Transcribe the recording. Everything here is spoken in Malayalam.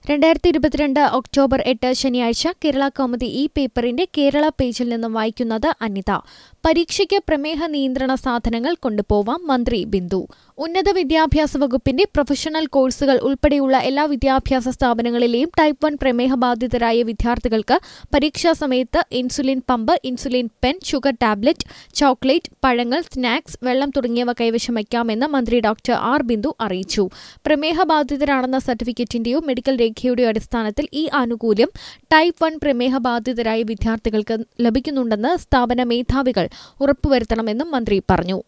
2022 ഒക്ടോബർ 8 ശനിയാഴ്ച കേരള കൗമുദി ഈ പേപ്പറിന്റെ കേരള പേജിൽ നിന്നും വായിക്കുന്നത് അനിത. പരീക്ഷയ്ക്ക് പ്രമേഹ നിയന്ത്രണ സാധനങ്ങൾ കൊണ്ടുപോവാം മന്ത്രി ബിന്ദു. ഉന്നത വിദ്യാഭ്യാസ വകുപ്പിന്റെ പ്രൊഫഷണൽ കോഴ്സുകൾ ഉൾപ്പെടെയുള്ള എല്ലാ വിദ്യാഭ്യാസ സ്ഥാപനങ്ങളിലെയും ടൈപ്പ് 1 പ്രമേഹ ബാധിതരായ വിദ്യാർത്ഥികൾക്ക് പരീക്ഷാ സമയത്ത് insulin pump, insulin pen, sugar tablet, chocolate, പഴങ്ങൾ, സ്നാക്സ്, വെള്ളം തുടങ്ങിയവ കൈവശം വയ്ക്കാമെന്ന് മന്ത്രി ഡോക്ടർ ആർ ബിന്ദു അറിയിച്ചു. പ്രമേഹ ബാധിതരാണെന്ന സർട്ടിഫിക്കറ്റിന്റെയോ മെഡിക്കൽ രേഖയുടെ അടിസ്ഥാനത്തിൽ ഈ ആനുകൂല്യം ടൈപ്പ് 1 പ്രമേഹ ബാധിതരായ വിദ്യാർത്ഥികൾക്ക് ലഭിക്കുന്നുണ്ടെന്ന് സ്ഥാപന മേധാവികൾ ഉറപ്പുവരുത്തണമെന്നും മന്ത്രി പറഞ്ഞു.